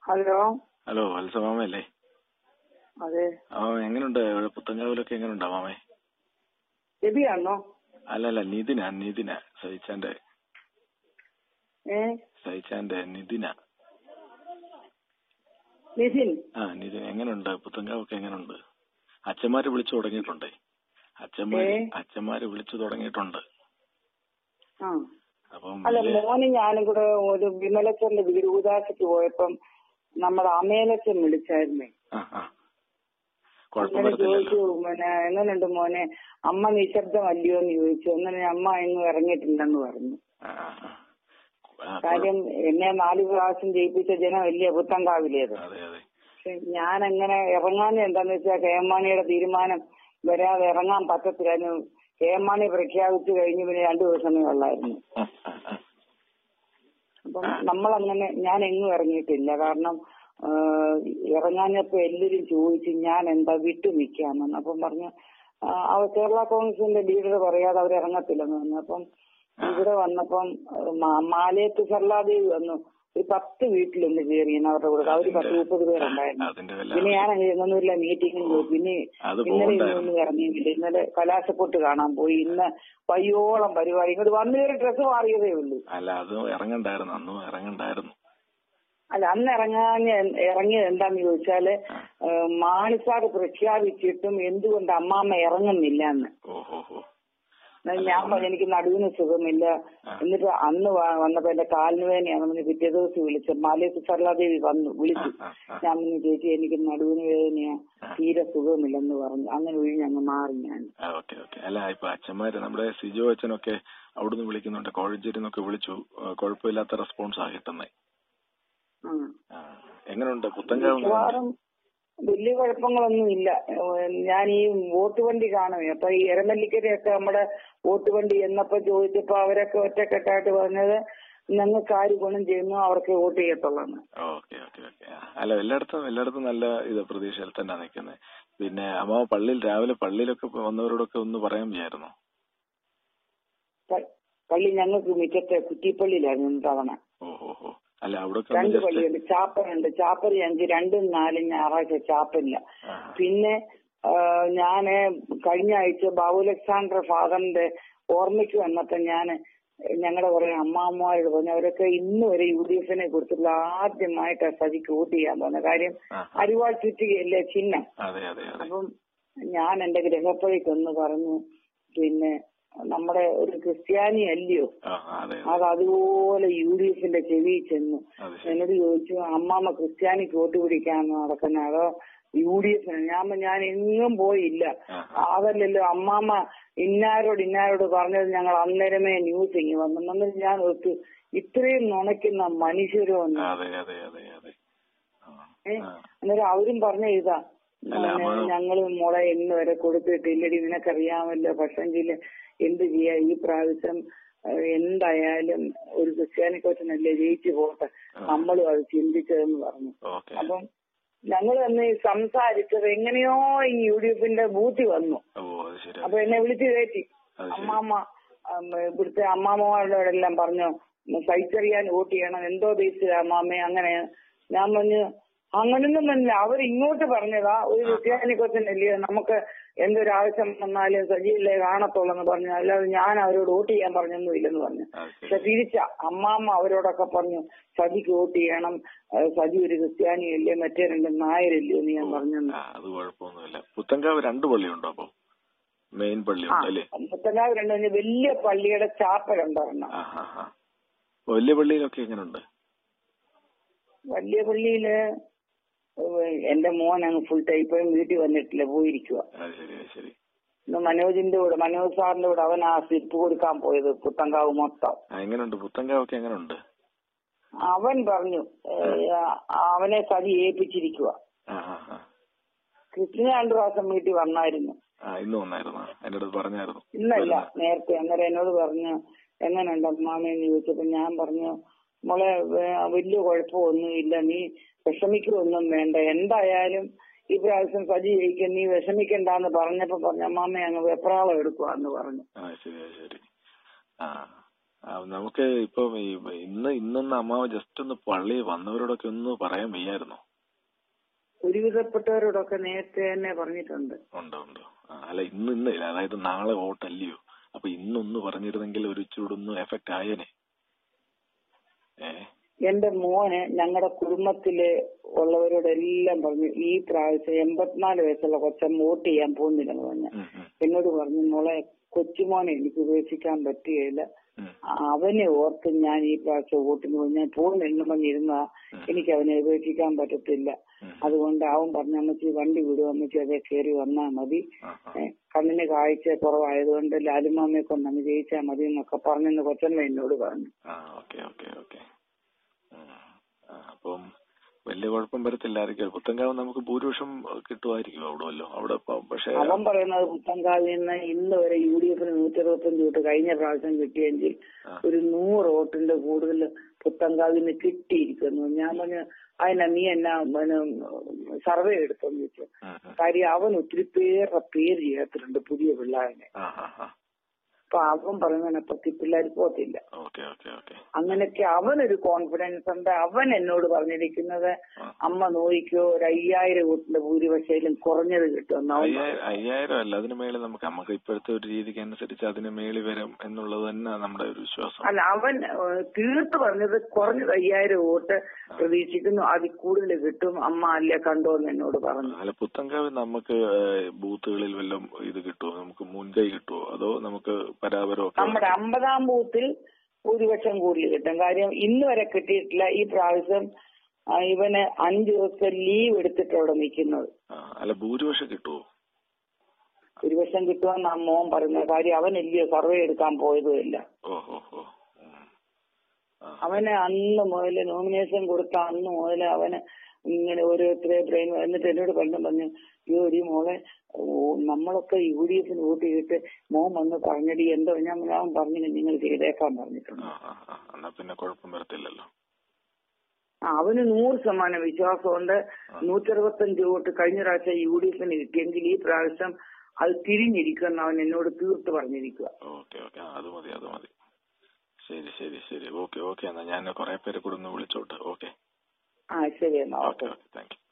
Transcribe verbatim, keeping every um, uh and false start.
Hello hello വത്സ മാമയല്ലേ? അതെ. ആ എങ്ങനെയുണ്ട് പുത്തങ്കാവിലൊക്കെ എങ്ങനെയുണ്ടാ മാമേ? രവിയാണോ? അല്ലല്ല നിതിന നിതിന സഹിച്ചാന്റെ ഏ സഹിച്ചാന്റെ നിതിന. നിതിൻ. ആ നിതിൻ എങ്ങനെയുണ്ട് പുത്തങ്കാവൊക്കെ എങ്ങനെയുണ്ട്? അച്ഛന്മാര് വിളിച്ചു തുടങ്ങിയിട്ടുണ്ടേ. അച്ഛന്മാര് അച്ഛന്മാര് വിളിച്ചു തുടങ്ങിയിട്ടുണ്ട്. അപ്പം അല്ല മോന് ഞാനും കൂടെ ഒരു വിമലച്ചന്റെ വീട് ഉദാസിക്ക് പോയപ്പം നമ്മുടെ അമേലച്ചൻ വിളിച്ചായിരുന്നേ. അങ്ങനെ ചോദിച്ചു, പിന്നെ എങ്ങനെയുണ്ട് മോനെ, അമ്മ നിശബ്ദമല്ലയോ എന്ന് ചോദിച്ചു. അങ്ങനെ അമ്മ എങ്ങും ഇറങ്ങിയിട്ടില്ലെന്ന് പറഞ്ഞു. കാര്യം എന്നെ നാല് പ്രാവശ്യം ജയിപ്പിച്ച ജനം വലിയ പുത്തങ്കാവിലേത്. പക്ഷെ ഞാൻ അങ്ങനെ ഇറങ്ങാൻ എന്താന്ന് വെച്ചാൽ കെ എം മാണിയുടെ തീരുമാനം വരാതെ ഇറങ്ങാൻ പറ്റത്തില്ല. കെ എം മാണി പ്രഖ്യാപിച്ചു കഴിഞ്ഞ് പിന്നെ രണ്ടു ദിവസമേ ഉള്ളായിരുന്നു. അപ്പം നമ്മളങ്ങനെ ഞാൻ എങ്ങും ഇറങ്ങിയിട്ടില്ല. കാരണം ഇറങ്ങാഞ്ഞപ്പോ എല്ലാവരും ചോദിച്ചു ഞാൻ എന്താ വിട്ടു നിൽക്കാമെന്ന്. അപ്പം പറഞ്ഞു കേരള കോൺഗ്രസിന്റെ ലീഡർ പറയാതെ അവർ ഇറങ്ങത്തില്ലെന്ന് പറഞ്ഞു. അപ്പം ഇവിടെ വന്നപ്പം മാലയത്ത് സർലാദേവി വന്നു. ഒരു പത്ത് വീട്ടിലൊന്ന് കയറി അവരുടെ കൂടെ. അവര് പത്ത് മുപ്പത് പേരുണ്ടായിരുന്നു. പിന്നെ ഞാൻ അങ്ങനെ ഇന്നൊന്നുമില്ല മീറ്റിങ്ങിന് പോയി. പിന്നെ ഇന്നലെ ഇന്നൊന്നും ഇറങ്ങിയില്ല. ഇന്നലെ കലാശപ്പൊട്ട് കാണാൻ പോയി. ഇന്ന് വയ്യോളം പരിപാടി. ഇങ്ങോട്ട് വന്നു കയറി ഡ്രസ്സ് മാറിയതേ ഉള്ളൂ. അല്ല അത് ഇറങ്ങണ്ടായിരുന്നു, അന്ന് ഇറങ്ങണ്ടായിരുന്നു. അല്ല അന്ന് ഇറങ്ങാൻ ഇറങ്ങിയത് എന്താന്ന് ചോദിച്ചാല് മാണിസാർ പ്രഖ്യാപിച്ചിട്ടും എന്തുകൊണ്ട് അമ്മാമ്മ ഇറങ്ങുന്നില്ല എന്ന്. ഞാൻ പറഞ്ഞു എനിക്ക് നടുവിന് സുഖമില്ല. എന്നിട്ട് അന്ന് വന്നപ്പോ എന്റെ കാലിന് വേദനയാണെന്ന് പിറ്റേ ദിവസം വിളിച്ചു. മാലയത്ത് സർലാദേവി വന്നു വിളിച്ചു. ഞാൻ പറഞ്ഞു ചേച്ചി എനിക്ക് നടുവിന് വേദനയാ, തീരെ സുഖമില്ലെന്ന് പറഞ്ഞു. അങ്ങനെ ഒഴിഞ്ഞ് അങ്ങ് മാറി ഞാൻ. അല്ല ഇപ്പൊ അച്ഛന്മാര് നമ്മുടെ സിജോ അച്ഛനൊക്കെ അവിടുന്ന് വിളിക്കുന്നുണ്ട്. കോഴഞ്ചേരിന്നൊക്കെ വിളിച്ചു. കുഴപ്പമില്ലാത്ത റെസ്പോൺസ് ആ കിട്ടുന്നേ. എങ്ങനെയുണ്ട് പുത്തങ്കാവ്? വലിയ കുഴപ്പങ്ങളൊന്നും ഇല്ല. ഞാൻ ഈ വോട്ട് വണ്ടി കാണുമേ. അപ്പൊ ഈ എരമല്ലിക്കരയൊക്കെ നമ്മുടെ വോട്ട് വണ്ടി എന്നപ്പോ ചോദിച്ചപ്പോ അവരൊക്കെ ഒറ്റക്കെട്ടായിട്ട് പറഞ്ഞത് ഞങ്ങൾക്ക് ആര് ഗുണം ചെയ്യുന്നു അവർക്ക് വോട്ട് ചെയ്യത്തുള്ളൂ. Okay okay okay. അല്ല എല്ലായിടത്തും എല്ലായിടത്തും നല്ല ഇത് പ്രതീക്ഷയിൽ തന്നെ നിൽക്കുന്നത്. പിന്നെ അമ്മ പള്ളിയിൽ രാവിലെ പള്ളിയിലൊക്കെ വന്നവരോടൊക്കെ ഒന്ന് പറയാൻ വിചാരിച്ചോ? പള്ളി ഞങ്ങൾക്ക് മിറ്റത്തെ കുറ്റിപ്പള്ളിയിലായിരുന്നു തവണ. ഓഹോ. അല്ല അവിടെ രണ്ട് പള്ളിയുണ്ട്. ചാപ്പലുണ്ട്. ചാപ്പൽ ഞങ്ങൾക്ക് രണ്ടും നാലും ഞായറാഴ്ച ചാപ്പലില്ല. പിന്നെ ഞാന് കഴിഞ്ഞ ആഴ്ച ബാബു അലക്സാണ്ടർ ഫാദറിന്റെ ഓർമ്മയ്ക്ക് വന്നപ്പോ ഞാന് ഞങ്ങളുടെ കുറെ അമ്മാമ്മമാരോട് പറഞ്ഞു. അവരൊക്കെ ഇന്ന് വരെ യു ഡി എഫിനെ കുറിച്ചുള്ള ആദ്യമായിട്ട് സജിക്ക് വോട്ട് ചെയ്യാൻ പോകുന്ന കാര്യം അരിവാൾ ചുറ്റുകയല്ലേ ചിഹ്നം. അപ്പം ഞാൻ എന്റെ ഗ്രഹപ്പഴിക്കൊന്ന് പറഞ്ഞു. പിന്നെ നമ്മുടെ ഒരു ക്രിസ്ത്യാനി അല്ലയോ, അത് അതുപോലെ യു ഡി എഫിന്റെ ചെവി ചെന്നു. എന്നോട് ചോദിച്ചു അമ്മാമ്മ ക്രിസ്ത്യാനിക്ക് വോട്ട് പിടിക്കാന്ന് നടക്കുന്ന അതോ യു ഡി എഫിന്? ഞാൻ ഞാൻ എങ്ങും പോയില്ല. അതല്ലല്ലോ അമ്മാമ്മ ഇന്നാരോട് ഇന്നാരോട് പറഞ്ഞത് ഞങ്ങൾ അന്നേരമേ ന്യൂസ് ഇങ്ങി വന്നു. എന്നിട്ട് ഞാൻ ഓർത്തു ഇത്രയും നുണയ്ക്കുന്ന മനുഷ്യരോ എന്ന്. ഏഹ് അന്നേരം അവരും പറഞ്ഞ ഇതാ ഞങ്ങള് മോളെ ഇന്ന് വരെ കൊടുത്തിട്ടില്ലടി, നിനക്കറിയാമല്ലോ. പക്ഷെങ്കില് എന്ത് ചെയ്യാ, ഈ പ്രാവശ്യം എന്തായാലും ഒരു ക്രിസ്ത്യാനി കോച്ചനല്ലേ ജയിച്ചു പോട്ടെ, നമ്മളും അത് ചിന്തിച്ചതെന്ന് പറഞ്ഞു. അപ്പം ഞങ്ങൾ തന്നെ സംസാരിച്ചത് എങ്ങനെയോ ഈ യു ഡി എഫിന്റെ ബൂത്തി വന്നു. അപ്പൊ എന്നെ വിളിച്ചു കയറ്റി. അമ്മാമ്മ ഇവിടുത്തെ അമ്മാമ്മമാരോടെല്ലാം പറഞ്ഞു സഹിച്ചറിയാൻ വോട്ട് ചെയ്യണം, എന്തോ ബേസിലാ അമ്മാമ്മ അങ്ങനെ. ഞാൻ പറഞ്ഞു അങ്ങനൊന്നും തന്നെ അവരിങ്ങോട്ട് പറഞ്ഞതാ ഒരു ക്രിസ്ത്യാനി കോച്ചനല്ലേ നമുക്ക് എന്തൊരാവശ്യം വന്നാലും സജിയില്ലേ കാണത്തുള്ളെന്ന് പറഞ്ഞു. അല്ലാതെ ഞാൻ അവരോട് വോട്ട് ചെയ്യാൻ പറഞ്ഞൊന്നും ഇല്ലെന്ന് പറഞ്ഞു. പക്ഷെ തിരിച്ച അമ്മാമ്മ അവരോടൊക്കെ പറഞ്ഞു സജിക്ക് വോട്ട് ചെയ്യണം, സജി ഒരു ക്രിസ്ത്യാനിയല്ലേ, മറ്റേ രണ്ട് നായരല്ലേ എന്ന് ഞാൻ പറഞ്ഞു. അത് കുഴപ്പമൊന്നുമില്ല. പുത്തങ്കാവ് രണ്ട് പള്ളിയുണ്ടോ? അപ്പൊ മെയിൻ പള്ളി പുത്തങ്കാവ് രണ്ട് വലിയ പള്ളിയുടെ ചാപ്പലുണ്ടായിരുന്നു. വലിയ പള്ളിയിലൊക്കെ എങ്ങനെയുണ്ട്? വലിയ പള്ളിയില് എന്റെ മോൻ അങ്ങ് ഫുൾ ടൈം ഇപ്പോഴും വീട്ടിൽ വന്നിട്ടില്ല, പോയിരിക്കുക. ഇന്ന് മനോജിന്റെ കൂടെ മനോജ് സാറിന്റെ കൂടെ അവൻ ആ സ്ലിപ്പ് കൊടുക്കാൻ പോയത് പുത്തങ്കാവ് മൊത്തം. എങ്ങനെയുണ്ട് പുത്തങ്കാവൊക്കെ എങ്ങനെയുണ്ട്? അവൻ പറഞ്ഞു അവനെ സതി ഏൽപ്പിച്ചിരിക്കുക. കൃഷ്ണ രണ്ടു പ്രാവശ്യം വീട്ടിൽ വന്നായിരുന്നു. ഇന്നല്ല നേരത്തെ. അന്നേരം എന്നോട് പറഞ്ഞു എങ്ങനെയുണ്ട് അമ്മാമയെന്ന് ചോദിച്ചപ്പോ ഞാൻ പറഞ്ഞു മോളെ വലിയ കുഴപ്പമൊന്നും ഇല്ല, നീ വിഷമിക്കൊന്നും വേണ്ട, എന്തായാലും ഈ പ്രാവശ്യം സജി ജയിക്കാൻ നീ വിഷമിക്കണ്ടെന്ന് പറഞ്ഞപ്പോ പറഞ്ഞു അമ്മാമ്മ അങ്ങ് വെപ്രാളം എടുക്കുവാന്ന് പറഞ്ഞു. നമുക്ക് ഇപ്പം ഈ ഇന്ന് ഇന്നൊന്ന് അമ്മാവ് ജസ്റ്റ് ഒന്ന് പള്ളി വന്നവരോടൊക്കെ ഒന്ന് പറയാൻ വയ്യായിരുന്നോ? ഒരുവിധപ്പെട്ടവരോടൊക്കെ നേരത്തെ തന്നെ പറഞ്ഞിട്ടുണ്ട്. ഉണ്ടോ ഉണ്ടോ അല്ല ഇന്ന് ഇന്ന് അതായത് നാളെ വോട്ടല്ലയോ, അപ്പൊ ഇന്നൊന്ന് പറഞ്ഞിരുന്നെങ്കിൽ ഒരു ചൂടൊന്നും എഫക്ട് ആയേനെ. എന്റെ മോന് ഞങ്ങളുടെ കുടുംബത്തില് ഉള്ളവരോടെല്ലാം പറഞ്ഞു ഈ പ്രാവശ്യം എൺപത്തിനാല് വയസ്സുള്ള കൊച്ചൻ വോട്ട് ചെയ്യാൻ പോകുന്നില്ലെന്ന് പറഞ്ഞ എന്നോട് പറഞ്ഞു, മോളെ കൊച്ചുമോനെ എനിക്ക് ഉപേക്ഷിക്കാൻ പറ്റുകയില്ല, അവനെ ഓർത്ത് ഞാൻ ഈ പ്രാവശ്യം വോട്ടിന് പോയി ഞാൻ പോകുന്നില്ലെന്ന് പറഞ്ഞിരുന്ന എനിക്ക് അവനെ ഉപേക്ഷിക്കാൻ പറ്റത്തില്ല. അതുകൊണ്ട് അവൻ പറഞ്ഞ അമ്മച്ചി വണ്ടി വിടും, അമ്മച്ചി അതേ കയറി വന്നാ മതി, കണ്ണിന് കാഴ്ച കുറവായതുകൊണ്ട് ലാലുമാമയെ കൊണ്ടങ്ങ് ജയിച്ചാൽ മതി എന്നൊക്കെ പറഞ്ഞെന്ന് കൊച്ചമ്മ എന്നോട് പറഞ്ഞു. അപ്പം വലിയ കുഴപ്പം വരത്തില്ലായിരിക്കും. പുത്തൻകാവ് നമുക്ക് ഭൂരിപക്ഷം കിട്ടുമായിരിക്കും അവിടെ വല്ലോ അവിടെ. പക്ഷേ അവൻ പറയുന്നത് പുത്തൻകാവിൽ നിന്ന് ഇന്ന് വരെ യു ഡി എഫിന് നൂറ്റി അറുപത്തഞ്ച് വോട്ട് കഴിഞ്ഞ പ്രാവശ്യം കിട്ടിയെങ്കിൽ ഒരു നൂറ് വോട്ടിന്റെ കൂടുതൽ പുത്തൻകാവിന് കിട്ടിയിരിക്കുന്നു. ഞാൻ പറഞ്ഞു അതിനാ നീ എന്നാ സർവേ എടുത്തെന്ന് ചോദിച്ചു. കാര്യം അവൻ ഒത്തിരി പേരുടെ പേര് ചേർത്തിട്ടുണ്ട് പുതിയ പിള്ളേരെ. അപ്പൊ അവൻ പറയുന്നതിനപ്പുറത്ത് പിള്ളേർ പോത്തില്ല. അങ്ങനെയൊക്കെ അവനൊരു കോൺഫിഡൻസ് ഉണ്ട്. അവൻ എന്നോട് പറഞ്ഞിരിക്കുന്നത് അമ്മ നോക്കിക്കോ ഒരു അയ്യായിരം വോട്ടിന്റെ ഭൂരിപക്ഷയിലും കുറഞ്ഞത് കിട്ടും. അയ്യായിരം അല്ല, അതിന് മേളിൽ നമുക്ക് നമുക്ക് ഇപ്പോഴത്തെ ഒരു രീതിക്ക് അനുസരിച്ച് അതിന് മേളിൽ വരും എന്നുള്ളത് തന്നെ നമ്മുടെ ഒരു വിശ്വാസം. അല്ല, അവൻ തീർത്ത് പറഞ്ഞത് കുറഞ്ഞത് അയ്യായിരം വോട്ട് പ്രതീക്ഷിക്കുന്നു, അതിൽ കൂടുതൽ കിട്ടും അമ്മ അല്ലേ കണ്ടോ എന്ന് എന്നോട് പറഞ്ഞു. അല്ല, പുത്തൻകാവിൽ നമുക്ക് ബൂത്തുകളിൽ വല്ലതും ഇത് കിട്ടുമോ, നമുക്ക് മുൻകൈ കിട്ടുമോ, അതോ നമുക്ക് പരാപരമോ? നമ്മുടെ അമ്പതാം ബൂത്തിൽ ഭൂരിപക്ഷം കൂടുതൽ കിട്ടും. കാര്യം ഇന്ന് വരെ കിട്ടിയിട്ടില്ല. ഈ പ്രാവശ്യം ഇവന് അഞ്ചു ദിവസം ലീവ് എടുത്തിട്ട് അവിടെ നിൽക്കുന്നത്. അല്ല, ഭൂരിപക്ഷം കിട്ടുമോ? ഭൂരിപക്ഷം കിട്ടുമെന്ന് മോൻ പറയുന്നത്. കാര്യം അവനല്ലയോ സർവേ എടുക്കാൻ പോയതുമില്ല. അവന് അന്ന് മുതൽ നോമിനേഷൻ കൊടുത്ത അന്ന് മുതൽ അവന് ഇങ്ങനെ ഓരോരുത്തരെ ബ്രെയിൻ എന്നിട്ട് എന്നോട് പണ്ടും പറഞ്ഞു, അയ്യോ ഒരു മോളെ നമ്മളൊക്കെ യു ഡി എഫിന് വോട്ട് ചെയ്തിട്ട് മോൻ വന്ന് പറഞ്ഞടി എന്തോ ഞാൻ ഞാൻ പറഞ്ഞു നിങ്ങൾ ചെയ്തേക്കാൻ പറഞ്ഞിട്ടുണ്ട്. പിന്നെ കുഴപ്പം വരത്തില്ലല്ലോ. അവന് നൂറ് ശതമാനം വിശ്വാസമുണ്ട്. നൂറ്റി അറുപത്തഞ്ച് വോട്ട് കഴിഞ്ഞ പ്രാവശ്യം യു ഡി എഫിന് കിട്ടിയെങ്കിൽ ഈ പ്രാവശ്യം അത് തിരിഞ്ഞിരിക്കുമെന്ന് അവൻ എന്നോട് തീർത്ത് പറഞ്ഞിരിക്കുക. ഓക്കെ ഓക്കെ അത് മതി അത് മതി ശരി ശരി ശരി ഓക്കെ ഓക്കെ എന്നാ ഞാൻ കുറെ പേരെ കൂടെ ഒന്ന് വിളിച്ചോട്ടെ. ഓക്കെ ആ ശരി എന്നാ. Okay okay thank U.